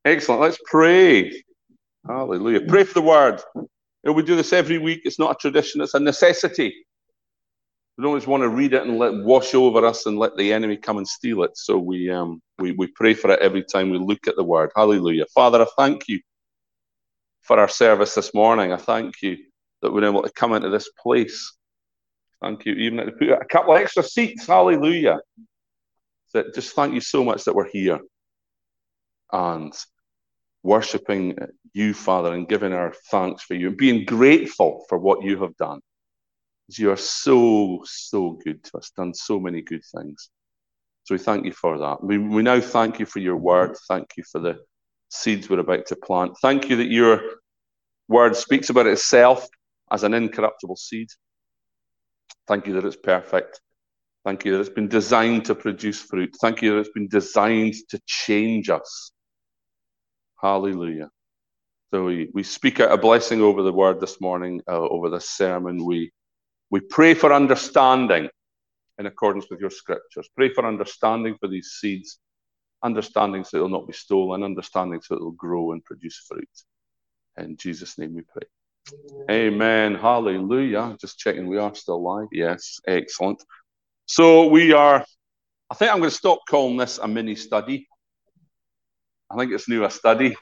Excellent. Let's pray. Hallelujah. Pray for the word. We do this every week. It's not a tradition. It's a necessity. We don't just want to read it and let it wash over us and let the enemy come and steal it. So we pray for it every time we look at the word. Hallelujah. Father, I thank you for our service this morning. I thank you that we're able to come into this place. Thank you. Even to put a couple of extra seats. Hallelujah. Just thank you so much that we're here and worshipping you, Father, and giving our thanks for you and being grateful for what you have done. You are so, so good to us, done so many good things. So we thank you for that. We now thank you for your word. Thank you for the seeds we're about to plant. Thank you that your word speaks about itself as an incorruptible seed. Thank you that it's perfect. Thank you that it's been designed to produce fruit. Thank you that it's been designed to change us. Hallelujah. So we speak out a blessing over the word this morning, over this sermon. We pray for understanding in accordance with your scriptures. Pray for understanding for these seeds, understanding so it will not be stolen, understanding so it will grow and produce fruit. In Jesus' name we pray. Amen. Hallelujah. Just checking we are still live. Yes, excellent. So I think I'm going to stop calling this a mini study. I think it's now a study.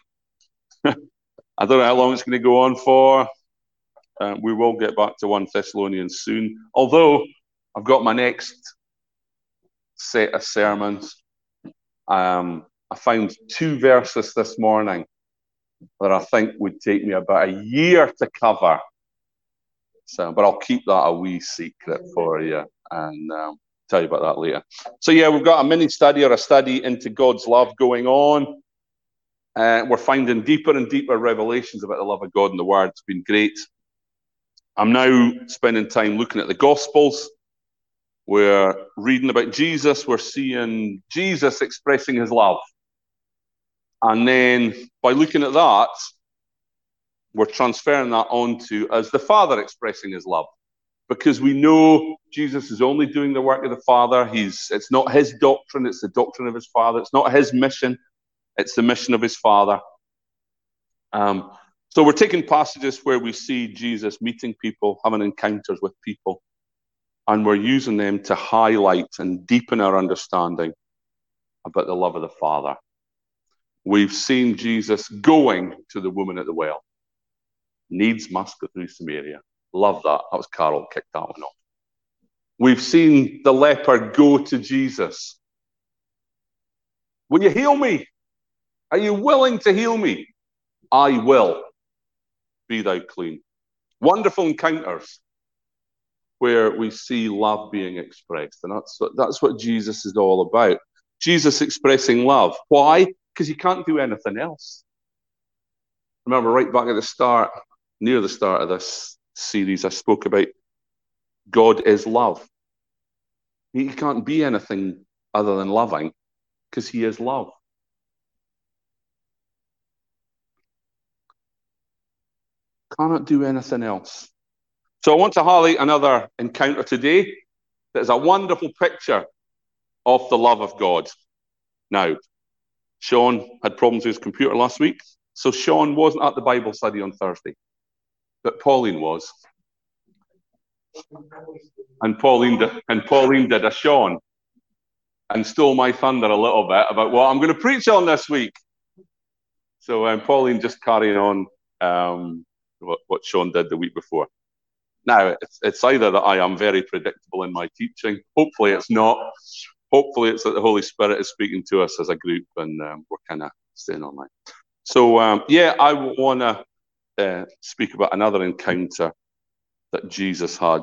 I don't know how long it's going to go on for. We will get back to 1 Thessalonians soon. Although I've got my next set of sermons. I found 2 verses this morning that I think would take me about a year to cover. So, but I'll keep that a wee secret for you and tell you about that later. So yeah, we've got a mini study or a study into God's love going on. We're finding deeper and deeper revelations about the love of God in the Word. It's been great. I'm now spending time looking at the Gospels. We're reading about Jesus. We're seeing Jesus expressing his love. And then by looking at that, we're transferring that onto as the Father expressing his love. Because we know Jesus is only doing the work of the Father. It's not his doctrine, it's the doctrine of his Father. It's not his mission, it's the mission of his Father. So we're taking passages where we see Jesus meeting people, having encounters with people, and we're using them to highlight and deepen our understanding about the love of the Father. We've seen Jesus going to the woman at the well. Needs must go through Samaria. Love that. That was Carol kicked that one off. We've seen the leper go to Jesus. Will you heal me? Are you willing to heal me? I will. Be thou clean. Wonderful encounters where we see love being expressed. And that's what Jesus is all about. Jesus expressing love. Why? Because he can't do anything else. Remember, right back at the start, near the start of this series, I spoke about God is love. He can't be anything other than loving because he is love. Cannot do anything else. So I want to highlight another encounter today that is a wonderful picture of the love of God. Now, Sean had problems with his computer last week, so Sean wasn't at the Bible study on Thursday, but Pauline was. And Pauline did a Sean and stole my thunder a little bit about what I'm going to preach on this week. So Pauline just carrying on what Sean did the week before. Now, it's either that I am very predictable in my teaching. Hopefully it's not. Hopefully it's that the Holy Spirit is speaking to us as a group and we're kind of staying online. So, I want to speak about another encounter that Jesus had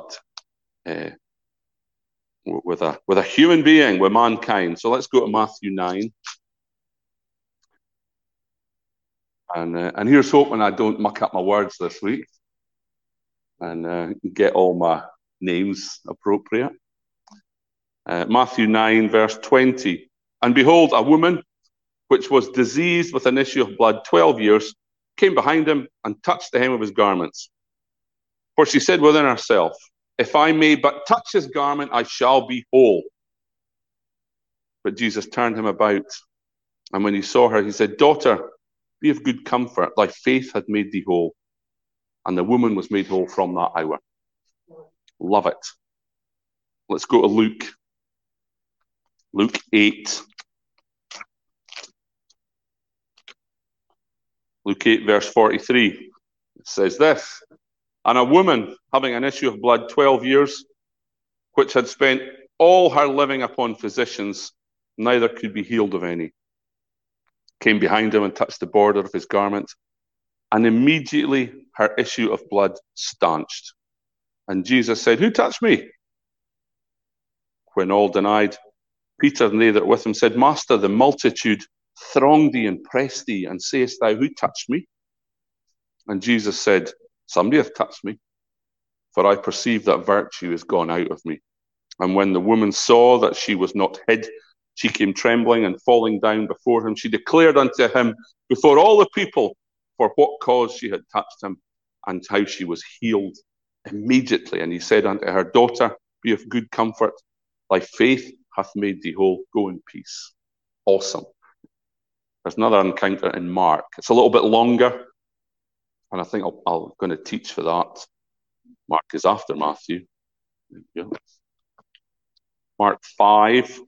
with a human being, with mankind. So let's go to Matthew 9. And here's hoping I don't muck up my words this week and get all my names appropriate. Matthew 9, verse 20. And behold, a woman which was diseased with an issue of blood 12 years came behind him and touched the hem of his garments. For she said within herself, if I may but touch his garment, I shall be whole. But Jesus turned him about, and when he saw her, he said, Daughter, be of good comfort. Thy faith hath made thee whole. And the woman was made whole from that hour. Love it. Let's go to Luke. Luke 8. Luke 8, verse 43. It says this. And a woman having an issue of blood 12 years, which had spent all her living upon physicians, neither could be healed of any, came behind him and touched the border of his garment, and immediately her issue of blood stanched. And Jesus said, Who touched me? When all denied, Peter and they that were with him said, Master, the multitude throng thee and press thee, and sayest thou, Who touched me? And Jesus said, Somebody hath touched me, for I perceive that virtue is gone out of me. And when the woman saw that she was not hid, she came trembling and falling down before him. She declared unto him before all the people for what cause she had touched him, and how she was healed immediately. And he said unto her, Daughter, be of good comfort. Thy faith hath made thee whole. Go in peace. Awesome. There's another encounter in Mark. It's a little bit longer, and I think I'm going to teach for that. Mark is after Matthew. Mark 5.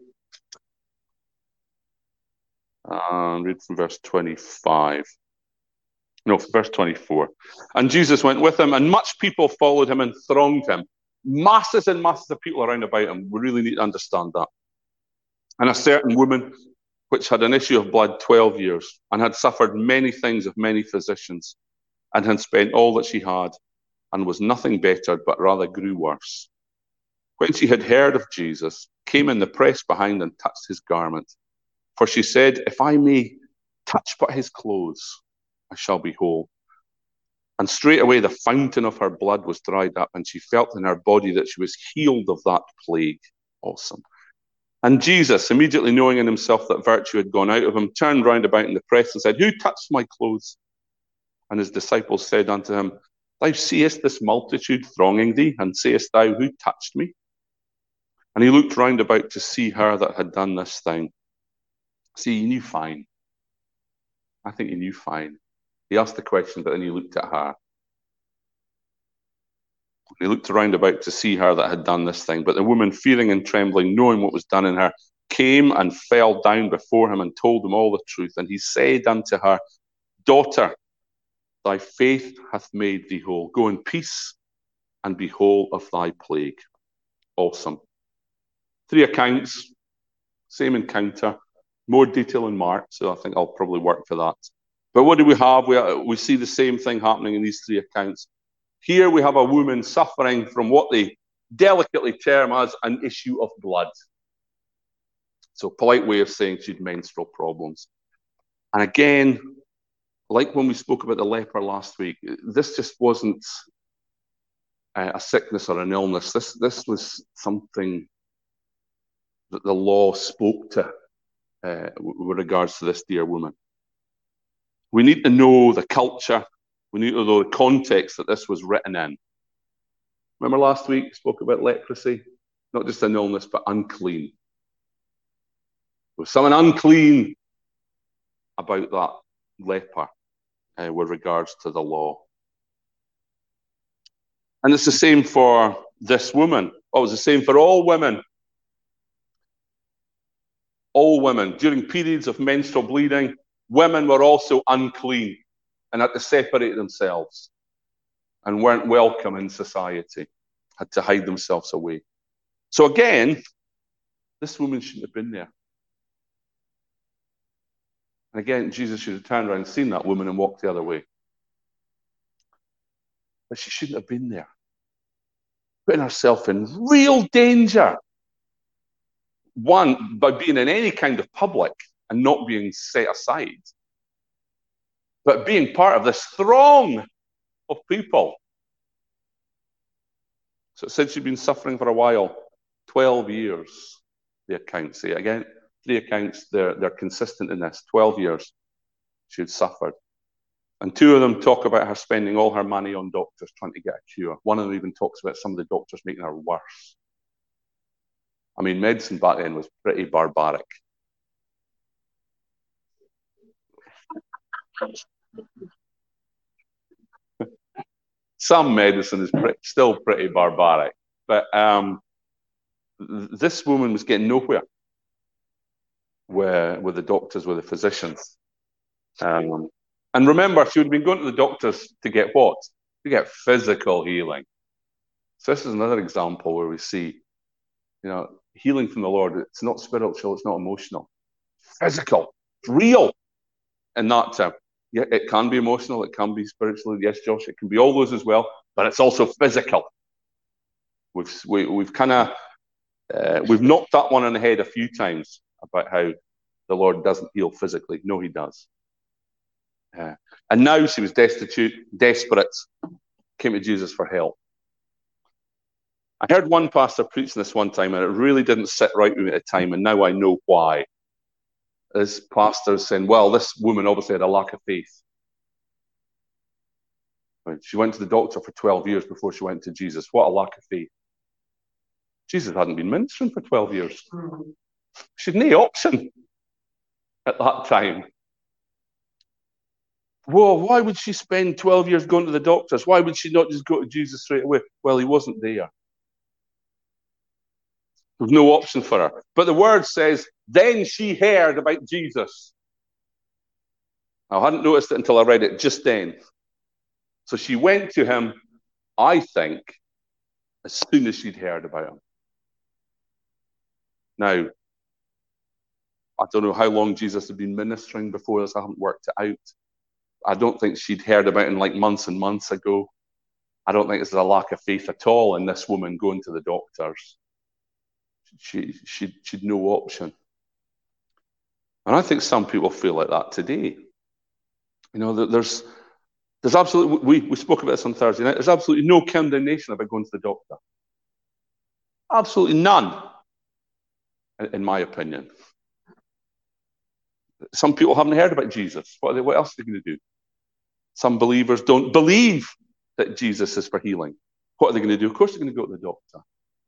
And read from verse 25. No, verse 24. And Jesus went with him, and much people followed him and thronged him. Masses and masses of people around about him. We really need to understand that. And a certain woman, which had an issue of blood 12 years, and had suffered many things of many physicians, and had spent all that she had, and was nothing bettered, but rather grew worse. When she had heard of Jesus, came in the press behind and touched his garment. For she said, If I may touch but his clothes, I shall be whole. And straightway the fountain of her blood was dried up, and she felt in her body that she was healed of that plague. Awesome. And Jesus, immediately knowing in himself that virtue had gone out of him, turned round about in the press and said, Who touched my clothes? And his disciples said unto him, Thou seest this multitude thronging thee, and sayest thou, Who touched me? And he looked round about to see her that had done this thing. See, he knew fine. I think he knew fine. He asked the question, but then he looked at her. He looked around about to see her that had done this thing. But the woman, fearing and trembling, knowing what was done in her, came and fell down before him and told him all the truth. And he said unto her, Daughter, thy faith hath made thee whole. Go in peace and be whole of thy plague. Awesome. 3 accounts, same encounter, more detail in Mark, so I think I'll probably work for that. But what do we have? We see the same thing happening in these 3 accounts. Here we have a woman suffering from what they delicately term as an issue of blood. So a polite way of saying she had menstrual problems. And again, like when we spoke about the leper last week, this just wasn't a sickness or an illness. This was something that the law spoke to with regards to this dear woman. We need to know the culture. We need to know the context that this was written in. Remember last week we spoke about leprosy? Not just an illness, but unclean. There was something unclean about that leper with regards to the law. And it's the same for this woman. Oh, it's the same for all women. All women. During periods of menstrual bleeding, women were also unclean and had to separate themselves and weren't welcome in society, had to hide themselves away. So again, this woman shouldn't have been there. And again, Jesus should have turned around and seen that woman and walked the other way. But she shouldn't have been there. Putting herself in real danger. One, by being in any kind of public and not being set aside, but being part of this throng of people. So it said she'd been suffering for a while, 12 years, the accounts say. Again, 3 accounts, they're consistent in this. 12 years she had suffered. And 2 of them talk about her spending all her money on doctors trying to get a cure. One of them even talks about some of the doctors making her worse. I mean, medicine back then was pretty barbaric. Some medicine is still pretty barbaric, but this woman was getting nowhere with the doctors, with the physicians. And remember, she would have been going to the doctors to get what? To get physical healing. So this is another example where we see, healing from the Lord. It's not spiritual, it's not emotional. Physical, real. In that term. Yeah, it can be emotional, it can be spiritual. Yes, Josh, it can be all those as well, but it's also physical. We've kind of we've knocked that one on the head a few times about how the Lord doesn't heal physically. No, he does. And now she was destitute, desperate, came to Jesus for help. I heard one pastor preaching this one time, and it really didn't sit right with me at the time, and now I know why. This pastor is saying, well, this woman obviously had a lack of faith. She went to the doctor for 12 years before she went to Jesus. What a lack of faith. Jesus hadn't been ministering for 12 years. She had no option at that time. Well, why would she spend 12 years going to the doctors? Why would she not just go to Jesus straight away? Well, he wasn't there. There's no option for her. But the word says, then she heard about Jesus. I hadn't noticed it until I read it just then. So she went to him, I think, as soon as she'd heard about him. Now, I don't know how long Jesus had been ministering before this. I haven't worked it out. I don't think she'd heard about him like months and months ago. I don't think there's a lack of faith at all in this woman going to the doctors. She'd no option. And I think some people feel like that today. There's absolutely, we spoke about this on Thursday night, there's absolutely no condemnation about going to the doctor. Absolutely none, in my opinion. Some people haven't heard about Jesus. What else are they going to do? Some believers don't believe that Jesus is for healing. What are they going to do? Of course they're going to go to the doctor.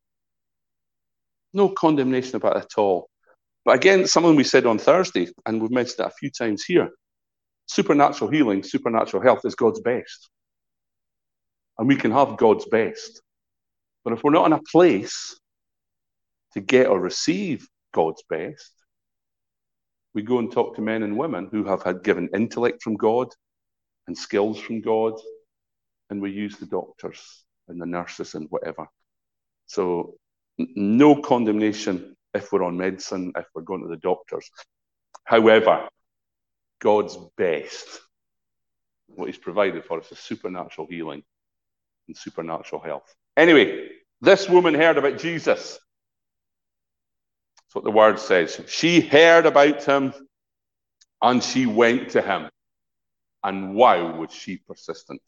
No condemnation about it at all. But again, something we said on Thursday, and we've mentioned it a few times here, supernatural healing, supernatural health is God's best. And we can have God's best. But if we're not in a place to get or receive God's best, we go and talk to men and women who have had given intellect from God and skills from God, and we use the doctors and the nurses and whatever. So no condemnation if we're on medicine, if we're going to the doctors. However, God's best, what he's provided for us, is supernatural healing and supernatural health. Anyway, this woman heard about Jesus. That's what the word says. She heard about him and she went to him. And wow, was she persistent.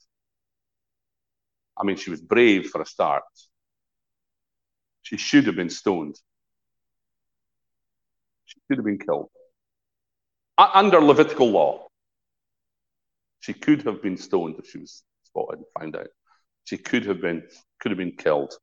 I mean, she was brave for a start. She should have been stoned. She should have been killed. Under Levitical law, she could have been stoned if she was spotted and found out. She could have been killed.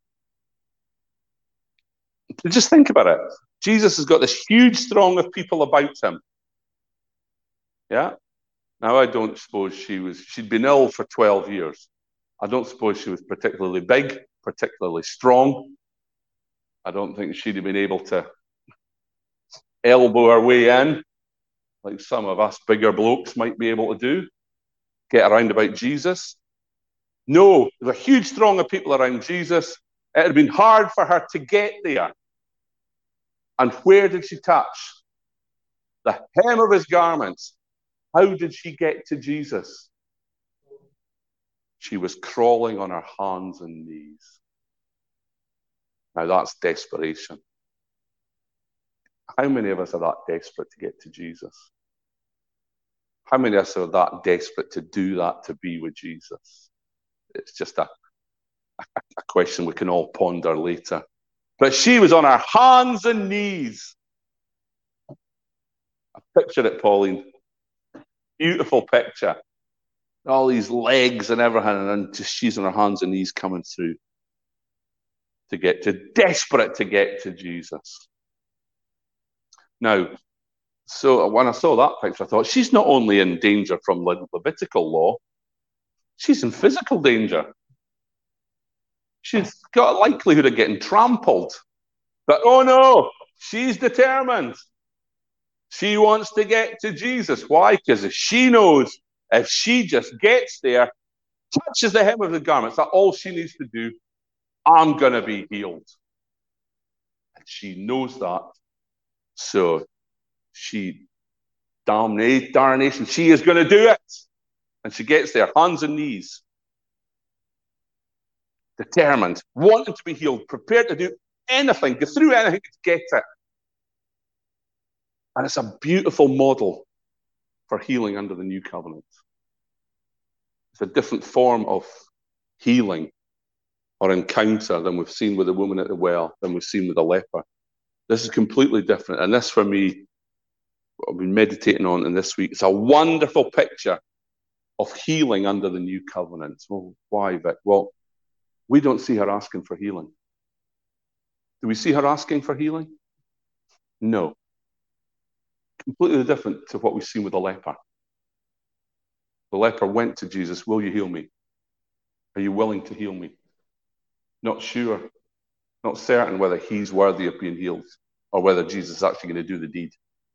Just think about it. Jesus has got this huge throng of people about him. Yeah? Now, I don't suppose she'd been ill for 12 years. I don't suppose she was particularly big, particularly strong. I don't think she'd have been able to elbow her way in, like some of us bigger blokes might be able to do, get around about Jesus. No, there's a huge throng of people around Jesus. It had been hard for her to get there. And where did she touch? The hem of his garments. How did she get to Jesus? She was crawling on her hands and knees. Now that's desperation. How many of us are that desperate to get to Jesus? How many of us are that desperate to do that, to be with Jesus? It's just a question we can all ponder later. But she was on her hands and knees. I picture it, Pauline. Beautiful picture. All these legs and everything, and then just she's on her hands and knees coming through desperate to get to Jesus. Now, So when I saw that picture, I thought, she's not only in danger from Levitical law, she's in physical danger. She's got a likelihood of getting trampled. But oh no, she's determined. She wants to get to Jesus. Why? Because she knows if she just gets there, touches the hem of the garment, that's all she needs to do, I'm going to be healed. And she knows that. So she, darnation, she is going to do it. And she gets there, hands and knees, determined, wanting to be healed, prepared to do anything, go through anything to get it. And it's a beautiful model for healing under the new covenant. It's a different form of healing or encounter than we've seen with the woman at the well, than we've seen with the leper. This is completely different. And this, for me, what I've been meditating on in this week, it's a wonderful picture of healing under the new covenant. Well, why, Vic? Well, we don't see her asking for healing. Do we see her asking for healing? No. Completely different to what we've seen with the leper. The leper went to Jesus, will you heal me? Are you willing to heal me? Not sure, not certain whether he's worthy of being healed or whether Jesus is actually going to do the deed.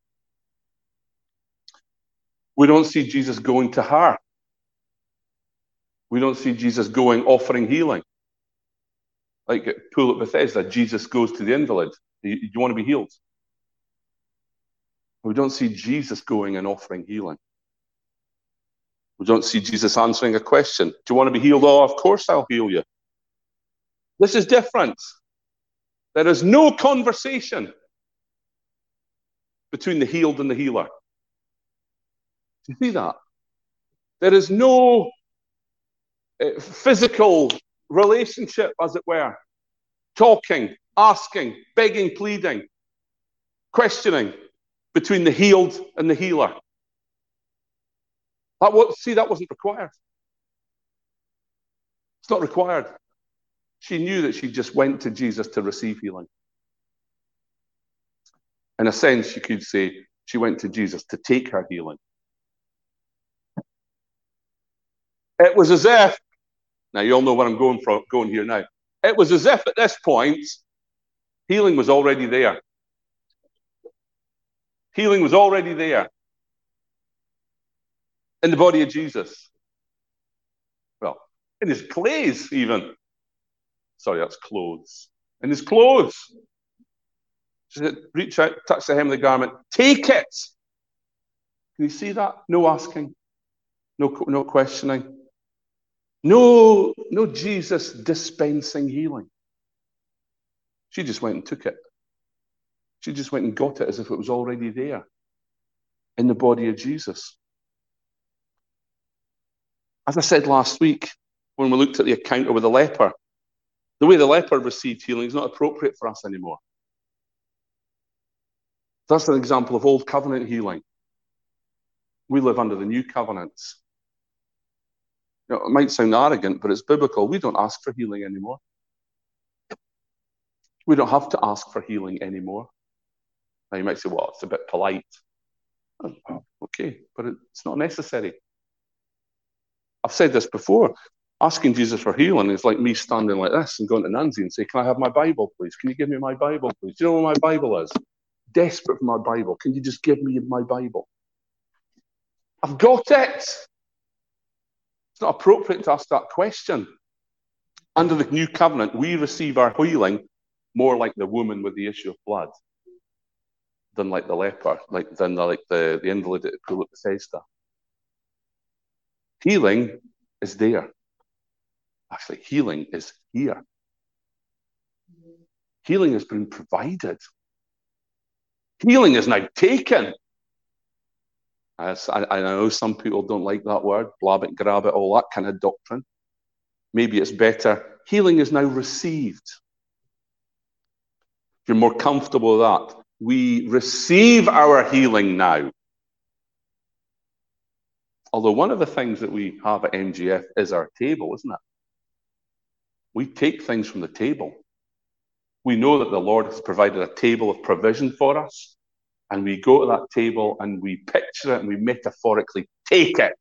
We don't see Jesus going to her. We don't see Jesus going, offering healing. Like at pool at Bethesda, Jesus goes to the invalid. Do you want to be healed? We don't see Jesus going and offering healing. We don't see Jesus answering a question. Do you want to be healed? Oh, of course I'll heal you. This is different. There is no conversation between the healed and the healer. Do you see that? There is no physical relationship, as it were. Talking, asking, begging, pleading, questioning between the healed and the healer. That wasn't required. It's not required. She knew that she just went to Jesus to receive healing. In a sense, you could say she went to Jesus to take her healing. It was as if, now you all know where I'm going here now. It was as if at this point, healing was already there. Healing was already there in the body of Jesus. Well, in his clothes even. Sorry, that's clothes. In his clothes. She said, reach out, touch the hem of the garment, take it. Can you see that? No asking, no questioning. No Jesus dispensing healing. She just went and took it. She just went and got it as if it was already there in the body of Jesus. As I said last week, when we looked at the encounter with the leper, the way the leper received healing is not appropriate for us anymore. That's an example of old covenant healing. We live under the new covenants. You know, it might sound arrogant, but it's biblical. We don't ask for healing anymore. We don't have to ask for healing anymore. Now you might say, well, it's a bit polite. Oh, okay, but it's not necessary. I've said this before. Asking Jesus for healing is like me standing like this and going to Nancy and say, can I have my Bible, please? Can you give me my Bible, please? Do you know where my Bible is? Desperate for my Bible. Can you just give me my Bible? I've got it. It's not appropriate to ask that question. Under the new covenant, we receive our healing more like the woman with the issue of blood than like the leper, than the invalid at the pool at Bethesda. Healing is there. Actually, healing is here. Healing has been provided. Healing is now taken. I know some people don't like that word, blab it, grab it, all that kind of doctrine. Maybe it's better. Healing is now received. If you're more comfortable with that, we receive our healing now. Although one of the things that we have at MGF is our table, isn't it? We take things from the table. We know that the Lord has provided a table of provision for us. And we go to that table and we picture it and we metaphorically take it.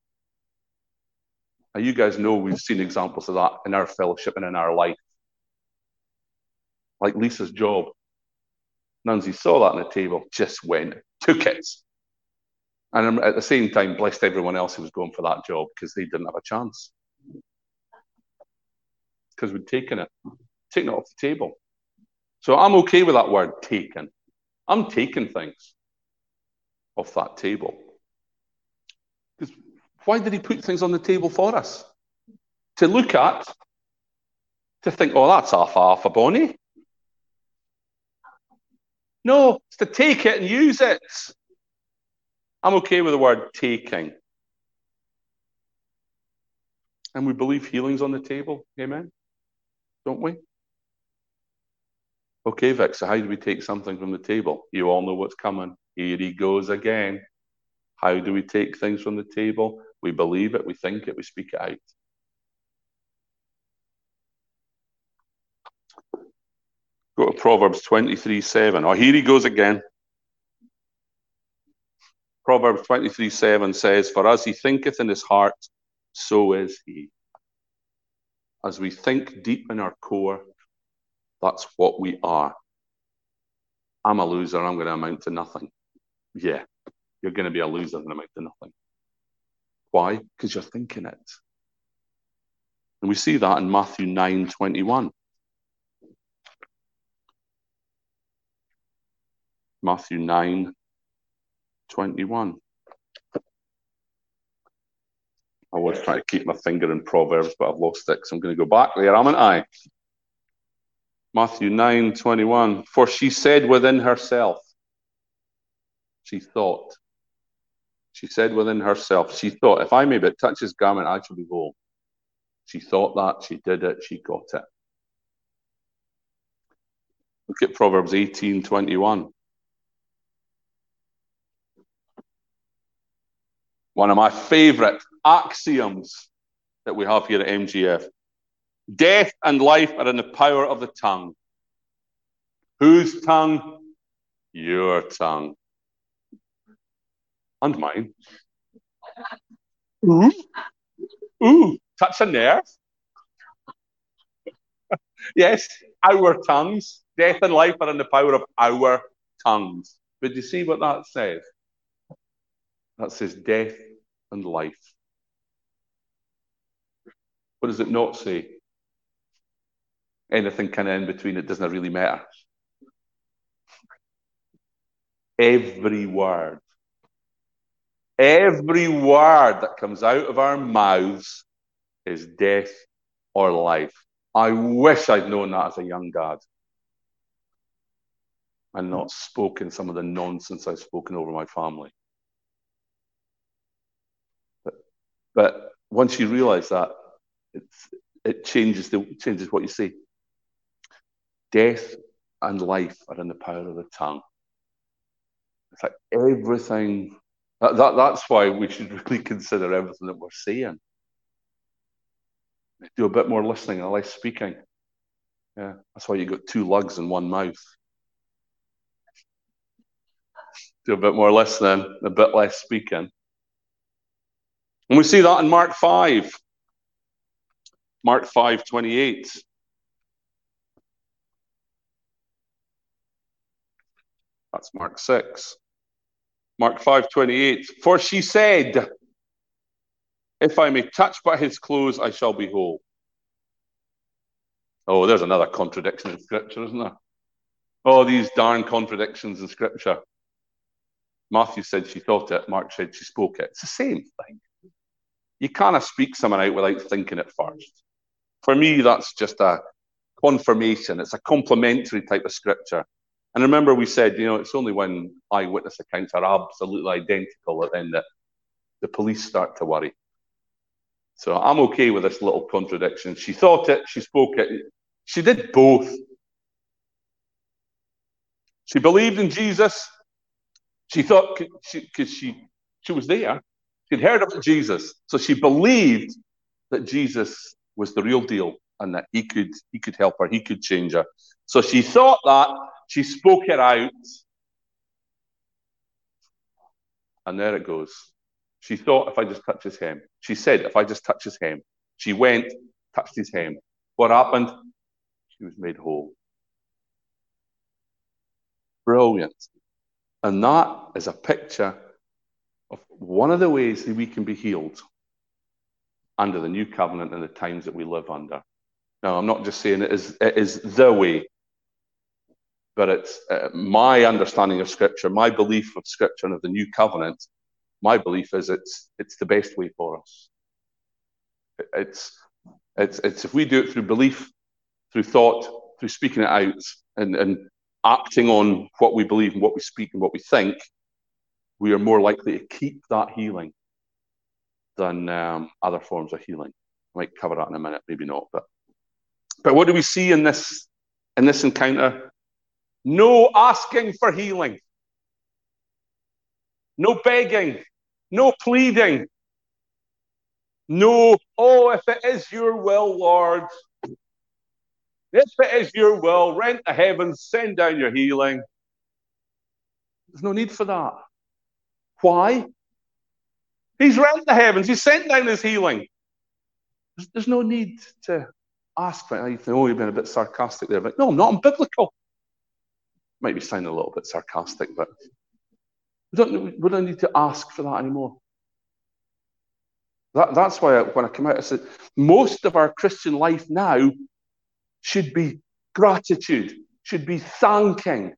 Now, you guys know we've seen examples of that in our fellowship and in our life. Like Lisa's job. Nancy saw that on the table, just went, took it. And at the same time, blessed everyone else who was going for that job because they didn't have a chance. Because we'd taken it off the table. So I'm okay with that word, taken. I'm taking things off that table. Because why did he put things on the table for us? To look at, to think, oh, that's half a bonnie. No, it's to take it and use it. I'm okay with the word taking. And we believe healing's on the table. Amen? Don't we? Okay, Vic, so how do we take something from the table? You all know what's coming. Here he goes again. How do we take things from the table? We believe it, we think it, we speak it out. Go to Proverbs 23:7. Oh, here he goes again. Proverbs 23:7 says, for as he thinketh in his heart, so is he. As we think deep in our core, that's what we are. I'm a loser, I'm going to amount to nothing. Yeah, you're going to be a loser and amount to nothing. Why? Because you're thinking it. And we see that in Matthew 9:21. Matthew 9:21. I was trying to keep my finger in Proverbs, but I've lost it, so I'm going to go back there, haven't I? Matthew 9:21. For she said within herself, she thought. She said within herself, she thought, if I may but touch his garment, I shall be whole. She thought that, she did it, she got it. Look at Proverbs 18:21. One of my favorite axioms that we have here at MGF. Death and life are in the power of the tongue. Whose tongue? Your tongue. And mine. Ooh, touch a nerve. Yes, our tongues. Death and life are in the power of our tongues. But do you see what that says? That says death and life. What does it not say? Anything kind of in between, it doesn't really matter. Every word that comes out of our mouths is death or life. I wish I'd known that as a young dad and not spoken some of the nonsense I've spoken over my family. But once you realize that, it changes what you say. Death and life are in the power of the tongue. It's like everything. That's why we should really consider everything that we're saying. Do a bit more listening and less speaking. Yeah, that's why you got two lugs in one mouth. Do a bit more listening, a bit less speaking. And we see that in Mark 5. Mark 5:28. That's Mark 6. Mark 5:28. For she said, if I may touch but his clothes, I shall be whole. Oh, there's another contradiction in Scripture, isn't there? Oh, these darn contradictions in Scripture. Matthew said she thought it. Mark said she spoke it. It's the same thing. You can't speak someone out without thinking it first. For me, that's just a confirmation. It's a complementary type of Scripture. And remember we said, it's only when eyewitness accounts are absolutely identical that then the police start to worry. So I'm okay with this little contradiction. She thought it, she spoke it. She did both. She believed in Jesus. She thought, because she was there. She'd heard about Jesus. So she believed that Jesus was the real deal and that he could help her, he could change her. So she thought that, she spoke it out, And there it goes. She thought, if I just touch his hem. She said, if I just touch his hem. She went, touched his hem. What happened? She was made whole. Brilliant. And that is a picture of one of the ways that we can be healed under the new covenant and the times that we live under. Now, I'm not just saying it is the way, but it's my understanding of Scripture, my belief of Scripture and of the new covenant. My belief is it's the best way for us. It's if we do it through belief, through thought, through speaking it out, and acting on what we believe and what we speak and what we think, we are more likely to keep that healing than other forms of healing. I might cover that in a minute, maybe not. But what do we see in this encounter? No asking for healing. No begging. No pleading. No, oh, if it is your will, Lord. If it is your will, rent the heavens, send down your healing. There's no need for that. Why? He's rent the heavens. He's sent down his healing. There's no need to ask for it. You think, oh, you've been a bit sarcastic there. But no, I'm not. I'm biblical. Might be sounding a little bit sarcastic, but we don't need to ask for that anymore. That's why when I come out, I said, most of our Christian life now should be gratitude, should be thanking.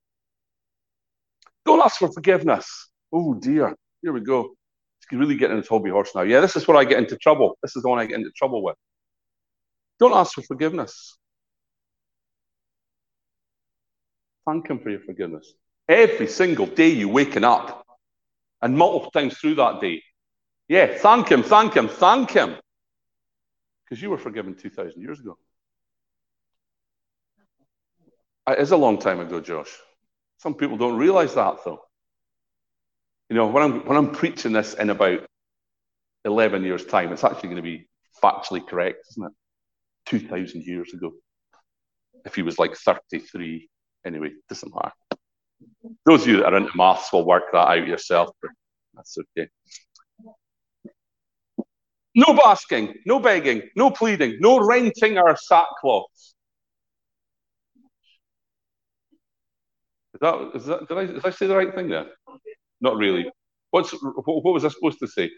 Don't ask for forgiveness. Oh dear, here we go. It's really getting into hobby horse now. Yeah, this is where I get into trouble. This is the one I get into trouble with. Don't ask for forgiveness. Thank him for your forgiveness. Every single day you're waking up, and multiple times through that day. Yeah, thank him, thank him, thank him. Because you were forgiven 2,000 years ago. It is a long time ago, Josh. Some people don't realize that, though. You know, when I'm preaching this in about 11 years' time, it's actually going to be factually correct, isn't it? 2,000 years ago. If he was like 33. Anyway, doesn't matter. Those of you that are into maths will work that out yourself. That's okay. No basking, no begging, no pleading, no renting our sackcloths. Did I say the right thing there? Not really. What was I supposed to say?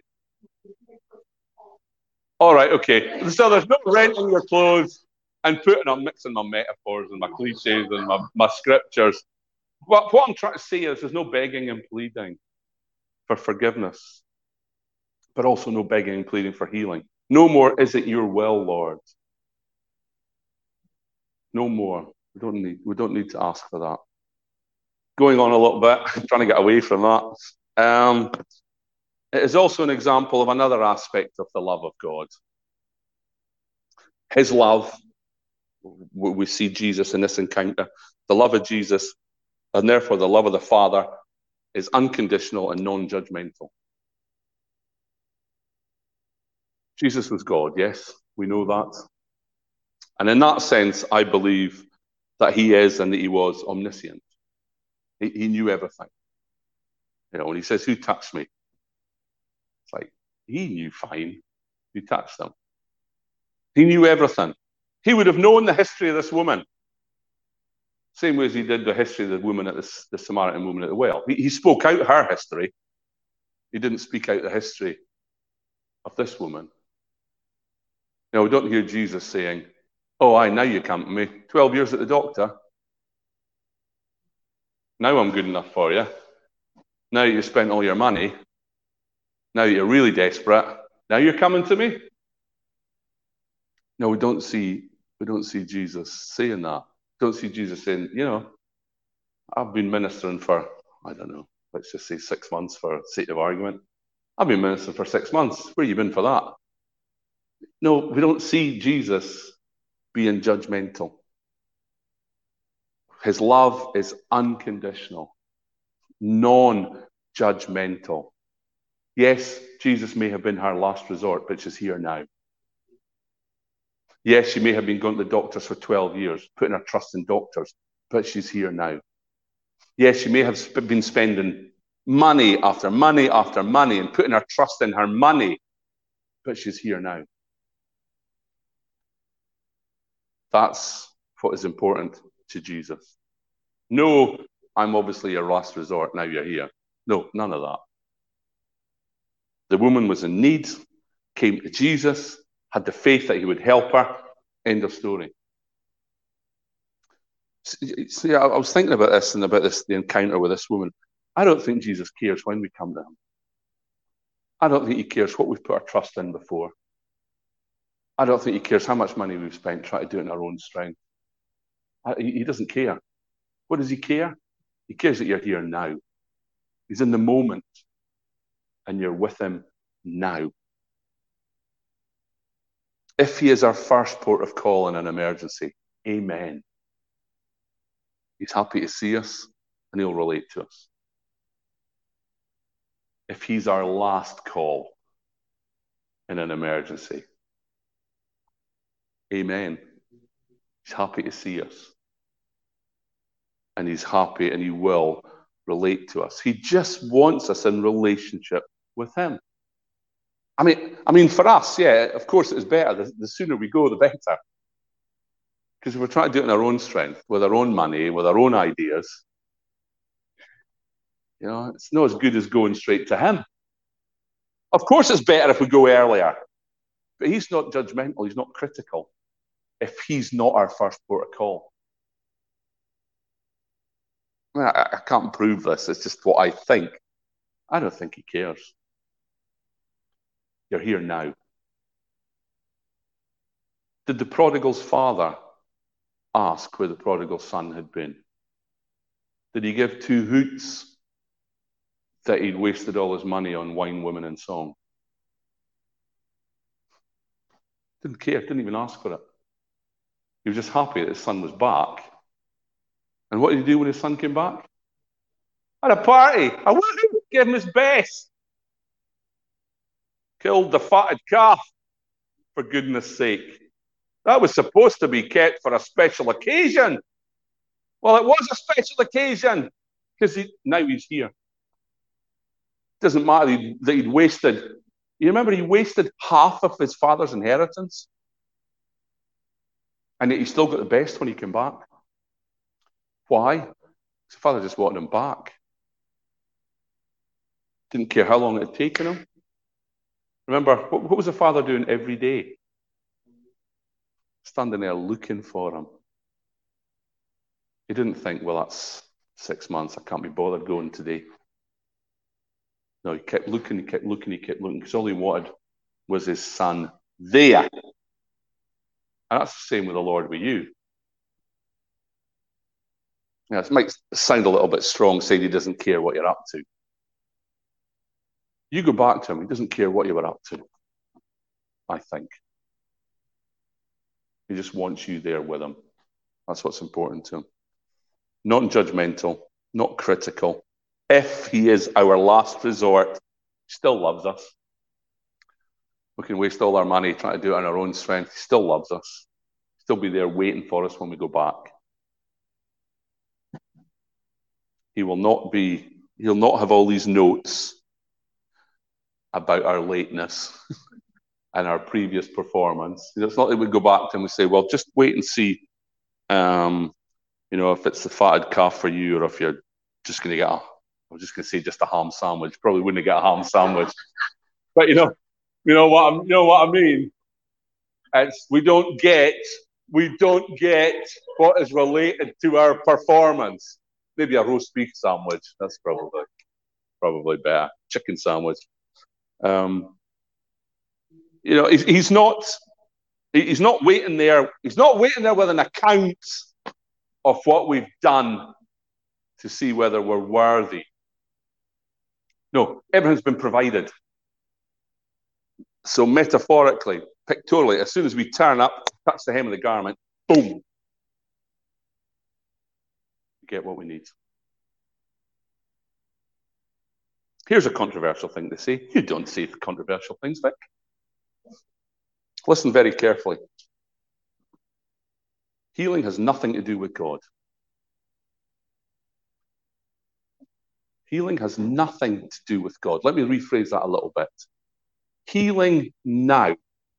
All right, okay. So there's no renting your clothes and mixing my metaphors and my cliches and my scriptures. What I'm trying to say is there's no begging and pleading for forgiveness, but also no begging and pleading for healing. No more, is it your will, Lord? No more. We don't need to ask for that. Going on a little bit, trying to get away from that. It is also an example of another aspect of the love of God. His love, we see Jesus in this encounter. The love of Jesus, and therefore the love of the Father, is unconditional and non-judgmental. Jesus was God, yes, we know that. And in that sense, I believe that he is and that he was omniscient. He knew everything. You know, when he says, who touched me? It's like, he knew fine who touched him. He knew everything. He would have known the history of this woman. Same way as he did the history of the woman at the Samaritan woman at the well. He spoke out her history. He didn't speak out the history of this woman. Now, we don't hear Jesus saying, oh, now you come to me. 12 years at the doctor. Now I'm good enough for you. Now you spent all your money. Now you're really desperate. Now you're coming to me? No, we don't see Jesus saying that. We don't see Jesus saying, you know, I've been ministering for, I don't know, let's just say 6 months for sake of argument. I've been ministering for 6 months. Where have you been for that? No, we don't see Jesus being judgmental. His love is unconditional, non-judgmental. Yes, Jesus may have been her last resort, but she's here now. Yes, she may have been going to the doctors for 12 years, putting her trust in doctors, but she's here now. Yes, she may have been spending Money after money after money, and putting her trust in her money. But she's here now. That's what is important to Jesus. No, I'm obviously your last resort. Now you're here. No, none of that. The woman was in need, came to Jesus, had the faith that he would help her. End of story. See, I was thinking about this and about the encounter with this woman. I don't think Jesus cares when we come to him. I don't think he cares what we've put our trust in before. I don't think he cares how much money we've spent trying to do it in our own strength. He doesn't care. What does he care? He cares that you're here now. He's in the moment, and you're with him now. If he is our first port of call in an emergency, amen. He's happy to see us, and he'll relate to us. If he's our last call in an emergency, amen. He's happy to see us. And he's happy and he will relate to us. He just wants us in relationship with him. I mean, for us, yeah, of course it's better. The sooner we go, the better. Because if we're trying to do it in our own strength, with our own money, with our own ideas, it's not as good as going straight to him. Of course it's better if we go earlier. But he's not judgmental. He's not critical if he's not our first port of call. I can't prove this. It's just what I think. I don't think he cares. You're here now. Did the prodigal's father ask where the prodigal son had been? Did he give two hoots that he'd wasted all his money on wine, women, and song? Didn't care, didn't even ask for it. He was just happy that his son was back. And what did he do when his son came back? Had a party. A woohoo! Gave him his best. Killed the fatted calf, for goodness sake. That was supposed to be kept for a special occasion. Well, it was a special occasion because now he's here. Doesn't matter that he'd wasted. You remember he wasted half of his father's inheritance? And yet he still got the best when he came back. Why? His father just wanted him back. Didn't care how long it had taken him. Remember, what was the father doing every day? Standing there looking for him. He didn't think, well, that's 6 months. I can't be bothered going today. No, he kept looking, he kept looking, he kept looking, because all he wanted was his son there. And that's the same with the Lord with you. Now, it might sound a little bit strong saying he doesn't care what you're up to. You go back to him, he doesn't care what you were up to, I think. He just wants you there with him. That's what's important to him. Not judgmental, not critical. If he is our last resort, he still loves us. We can waste all our money trying to do it on our own strength. He still loves us. He'll still be there waiting for us when we go back. He'll not have all these notes about our lateness and our previous performance. It's not that we go back to him and we say, well, just wait and see, if it's the fatted calf for you, or if you're just going to get I'm just going to say just a ham sandwich. Probably wouldn't get a ham sandwich. But you know what I mean? We don't get what is related to our performance. Maybe a roast beef sandwich. That's probably better. Chicken sandwich. He's not waiting there. He's not waiting there with an account of what we've done to see whether we're worthy. No, everything's been provided. So metaphorically, pictorially, as soon as we turn up, touch the hem of the garment, boom, we get what we need. Here's a controversial thing to say. You don't say controversial things, Vic. Listen very carefully. Healing has nothing to do with God. Healing has nothing to do with God. Let me rephrase that a little bit. Healing now,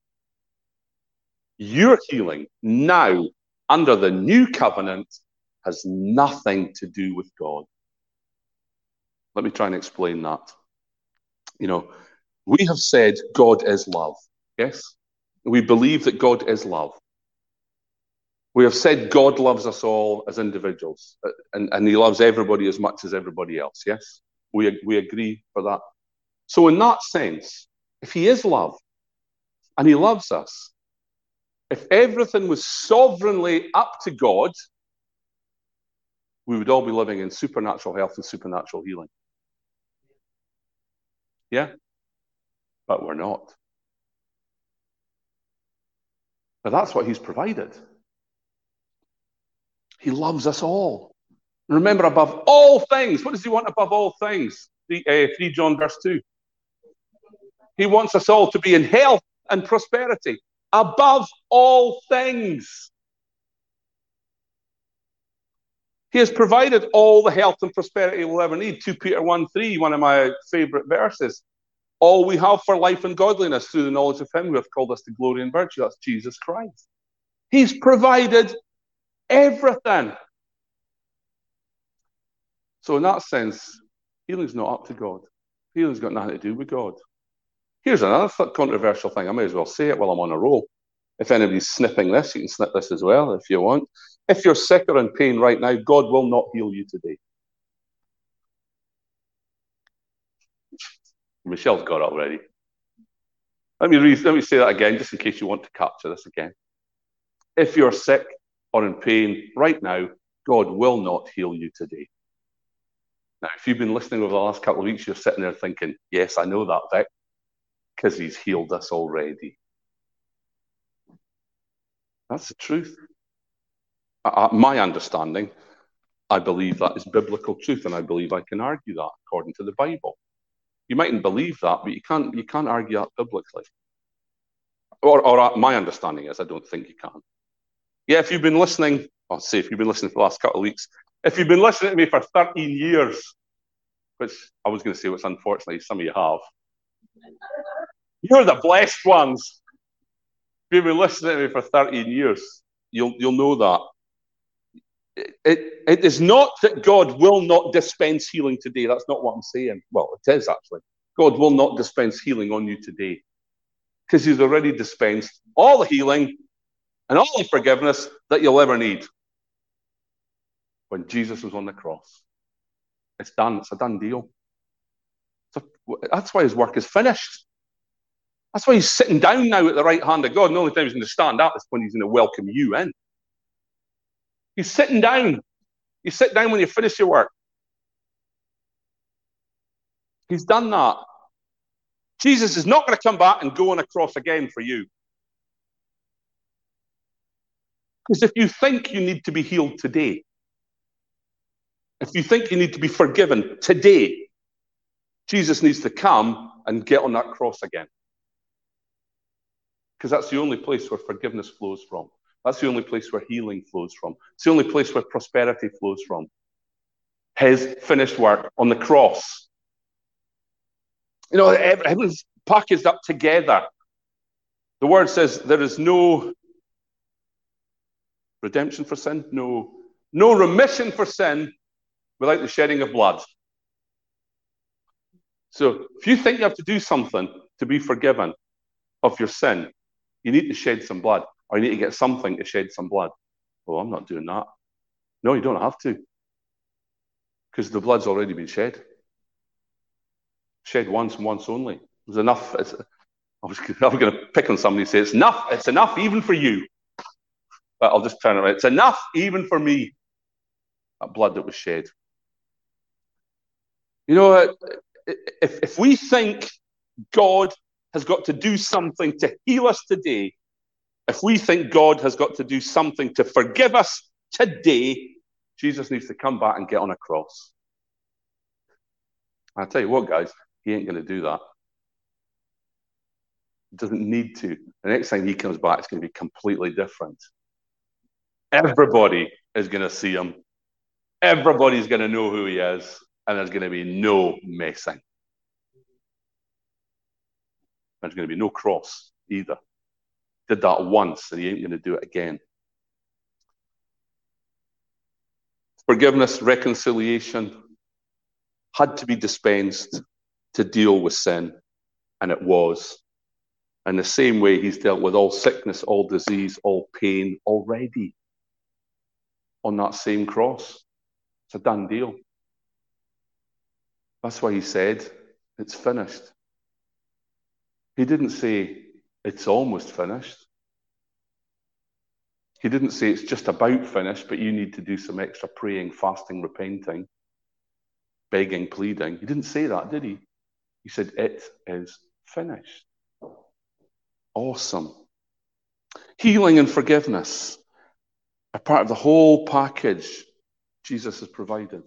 your healing now under the new covenant has nothing to do with God. Let me try and explain that. You know, we have said God is love. Yes? We believe that God is love. We have said God loves us all as individuals, and he loves everybody as much as everybody else. Yes? We agree for that. So in that sense, if he is love and he loves us, if everything was sovereignly up to God, we would all be living in supernatural health and supernatural healing. Yeah? But we're not. But that's what he's provided. He loves us all. And remember, above all things, what does he want above all things? 3 John verse 2. He wants us all to be in health and prosperity. Above all things. He has provided all the health and prosperity we'll ever need. 2 Peter 1:3, one of my favorite verses. All we have for life and godliness through the knowledge of him who hath called us to glory and virtue. That's Jesus Christ. He's provided everything. So in that sense, healing's not up to God. Healing's got nothing to do with God. Here's another controversial thing. I may as well say it while I'm on a roll. If anybody's snipping this, you can snip this as well if you want. If you're sick or in pain right now, God will not heal you today. Michelle's got it already. Let me say that again, just in case you want to capture this again. If you're sick or in pain right now, God will not heal you today. Now, if you've been listening over the last couple of weeks, you're sitting there thinking, yes, I know that, Vic, because he's healed us already. That's the truth. My understanding, I believe that is biblical truth, and I believe I can argue that according to the Bible. You mightn't believe that, but you can't argue that biblically. Or my understanding is, I don't think you can. Yeah, if you've been listening, I'll say if you've been listening for the last couple of weeks, if you've been listening to me for 13 years, which I was going to say, which unfortunately some of you have, you're the blessed ones. If you've been listening to me for 13 years, you'll know that. It is not that God will not dispense healing today. That's not what I'm saying. Well, it is actually. God will not dispense healing on you today because he's already dispensed all the healing and all the forgiveness that you'll ever need when Jesus was on the cross. It's done. It's a done deal. So that's why his work is finished. That's why he's sitting down now at the right hand of God. And the only time he's going to stand up is when he's going to welcome you in. He's sitting down. You sit down when you finish your work. He's done that. Jesus is not going to come back and go on a cross again for you. Because if you think you need to be healed today, if you think you need to be forgiven today, Jesus needs to come and get on that cross again. Because that's the only place where forgiveness flows from. That's the only place where healing flows from. It's the only place where prosperity flows from. His finished work on the cross. You know, everything's packaged up together. The word says there is no redemption for sin, no remission for sin without the shedding of blood. So if you think you have to do something to be forgiven of your sin, you need to shed some blood. Or you need to get something to shed some blood. Oh, I'm not doing that. No, you don't have to. Because the blood's already been shed. Shed once and once only. There's enough. I was going to pick on somebody and say, it's enough even for you. But I'll just turn it around. It's enough even for me. That blood that was shed. You know, if we think God has got to do something to heal us today, if we think God has got to do something to forgive us today, Jesus needs to come back and get on a cross. I'll tell you what, guys, he ain't going to do that. He doesn't need to. The next time he comes back, it's going to be completely different. Everybody is going to see him. Everybody's going to know who he is. and there's going to be no messing. There's going to be no cross either. Did that once, and he ain't going to do it again. Forgiveness, reconciliation had to be dispensed to deal with sin, and it was. In the same way, he's dealt with all sickness, all disease, all pain already on that same cross. It's a done deal. That's why he said, it's finished. He didn't say, it's almost finished. He didn't say, it's just about finished, but you need to do some extra praying, fasting, repenting, begging, pleading. He didn't say that, did he? He said, it is finished. Awesome. Healing and forgiveness are part of the whole package Jesus has provided.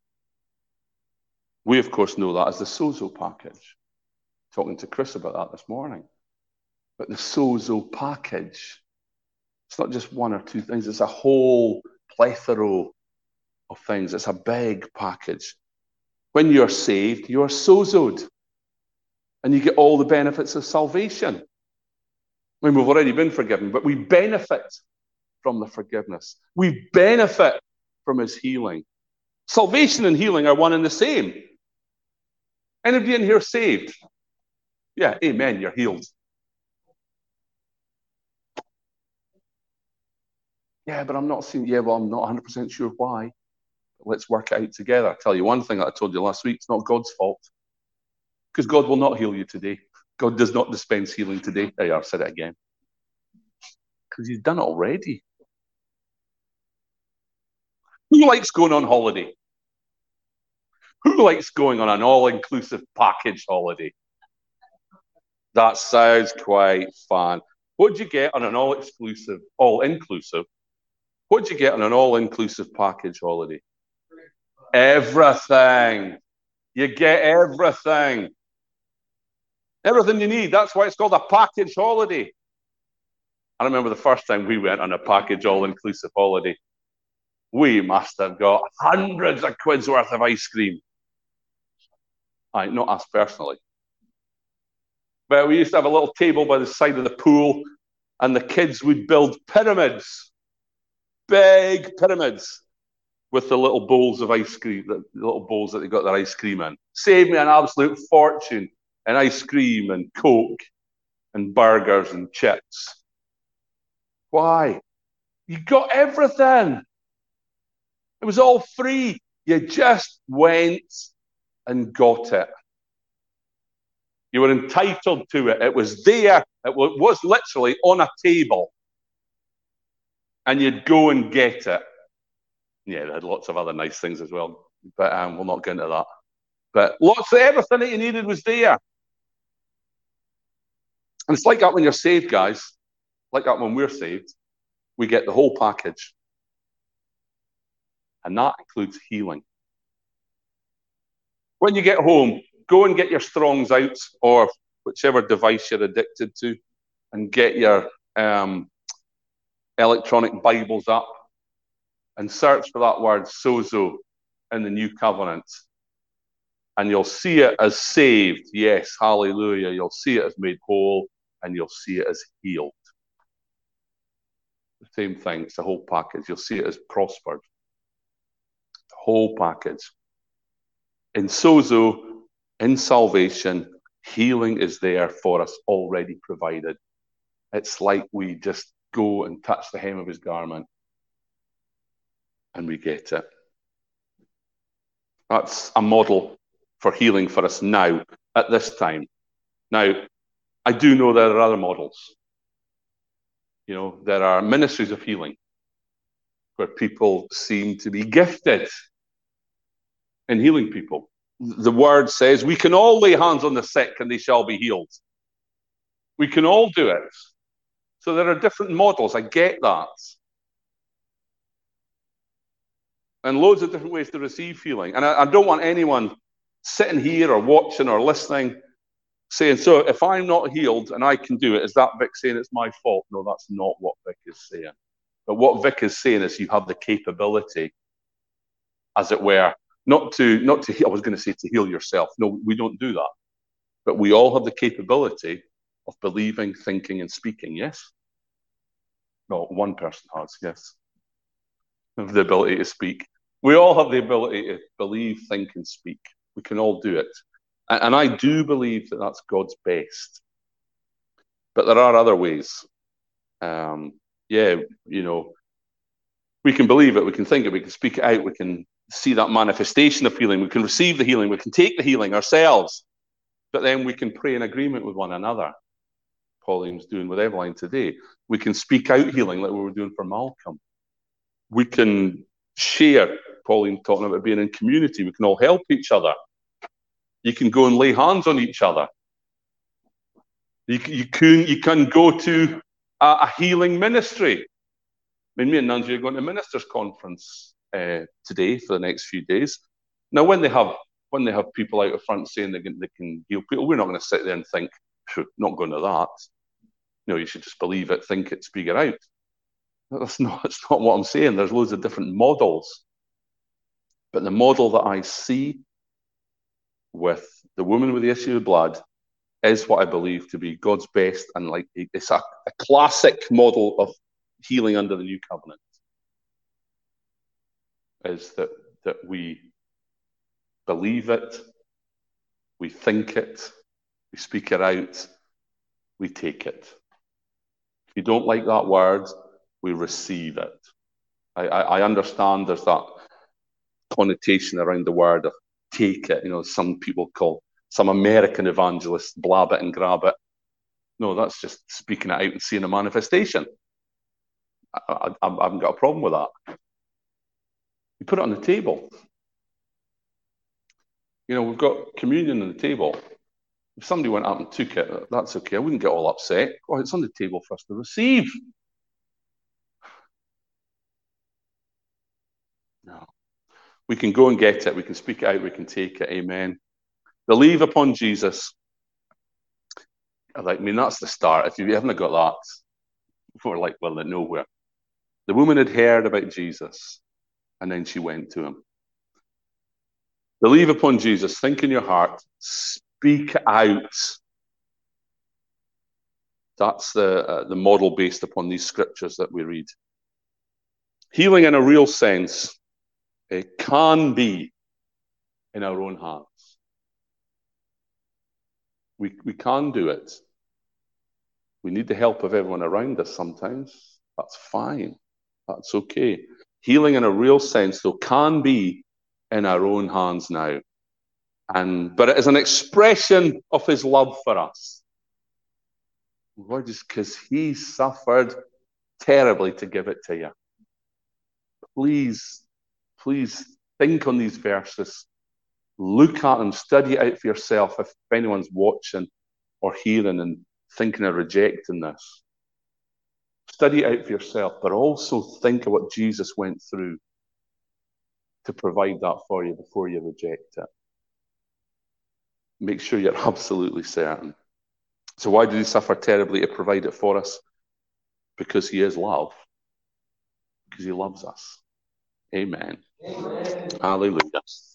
We, of course, know that as the sozo package. Talking to Chris about that this morning. But the sozo package, it's not just one or two things, it's a whole plethora of things. It's a big package. When you're saved, you're sozoed. And you get all the benefits of salvation. I mean, we've already been forgiven, but we benefit from the forgiveness. We benefit from his healing. Salvation and healing are one and the same. Anybody in here saved? Yeah, amen, you're healed. Yeah, but I'm not seeing, yeah, well, I'm not 100% sure why. Let's work it out together. I'll tell you one thing that I told you last week, it's not God's fault. Because God will not heal you today. God does not dispense healing today. There you are, said it again. Because he's done it already. Who likes going on holiday? Who likes going on an all-inclusive package holiday? That sounds quite fun. What do you get on an all-inclusive? What do you get on an all-inclusive package holiday? Everything. You get everything. Everything you need. That's why it's called a package holiday. I remember the first time we went on a package all-inclusive holiday. We must have got hundreds of quid's worth of ice cream. Not us personally. But we used to have a little table by the side of the pool, and the kids would build pyramids. Big pyramids with the little bowls of ice cream, the little bowls that they got their ice cream in. Saved me an absolute fortune in ice cream and Coke and burgers and chips. Why? You got everything. It was all free. You just went and got it. You were entitled to it. It was there. It was literally on a table. And you'd go and get it. Yeah, they had lots of other nice things as well. But we'll not get into that. But lots of everything that you needed was there. And it's like that when you're saved, guys. Like that when we're saved. We get the whole package. And that includes healing. When you get home, go and get your Strongs out or whichever device you're addicted to and get your electronic Bibles up and search for that word sozo in the New Covenant. And you'll see it as saved. Yes, hallelujah. You'll see it as made whole and you'll see it as healed. The same thing. It's a whole package. You'll see it as prospered. The whole package. In sozo, in salvation, healing is there for us already provided. It's like we just go and touch the hem of his garment and we get it. That's a model for healing for us now, at this time. Now, I do know there are other models. You know, there are ministries of healing where people seem to be gifted in healing people. The word says we can all lay hands on the sick and they shall be healed. We can all do it. So there are different models. I get that. And loads of different ways to receive healing. And I don't want anyone sitting here or watching or listening saying, so if I'm not healed and I can do it, is that Vic saying it's my fault? No, that's not what Vic is saying. But what Vic is saying is you have the capability, as it were, Not to, I was going to say to heal yourself. No, we don't do that. But we all have the capability of believing, thinking, and speaking, yes? No, one person has, yes. Have the ability to speak. We all have the ability to believe, think, and speak. We can all do it. And I do believe that that's God's best. But there are other ways. We can believe it, we can think it, we can speak it out, we can see that manifestation of healing, we can receive the healing, we can take the healing ourselves, but then we can pray in agreement with one another. Pauline's doing with Eveline today. We can speak out healing like we were doing for Malcolm. We can share, Pauline talking about being in community, we can all help each other. You can go and lay hands on each other. You can go to a healing ministry. I mean, me and Nancy are going to a ministers' conference today for the next few days. Now, when they have people out front saying they can heal people, we're not going to sit there and think, not going to that. No, you should just believe it, think it, speak it out. That's not what I'm saying. There's loads of different models. But the model that I see with the woman with the issue of blood is what I believe to be God's best, and like it's a classic model of healing under the new covenant. Is that we believe it, we think it, we speak it out, we take it. If you don't like that word, we receive it. I understand there's that connotation around the word of take it. You know, some people call, some American evangelists blab it and grab it. No, that's just speaking it out and seeing a manifestation. I haven't got a problem with that. You put it on the table. You know, we've got communion on the table. If somebody went out and took it, that's okay. I wouldn't get all upset. Oh, it's on the table for us to receive. No. We can go and get it. We can speak it out. We can take it. Amen. Believe upon Jesus. I mean, that's the start. If you haven't got that, we're like, well, nowhere. The woman had heard about Jesus, and then she went to him. Believe upon Jesus. Think in your heart. Speak out. That's the model based upon these scriptures that we read. Healing in a real sense, it can be in our own hands. We can do it. We need the help of everyone around us sometimes. That's fine. That's okay. Healing in a real sense, though, can be in our own hands now. But it is an expression of his love for us. Lord, just because he suffered terribly to give it to you. Please think on these verses. Look at them, study it out for yourself if anyone's watching or hearing and thinking of rejecting this. Study it out for yourself, but also think of what Jesus went through to provide that for you before you reject it. Make sure you're absolutely certain. So why did he suffer terribly to provide it for us? Because he is love. Because he loves us. Amen. Amen. Hallelujah.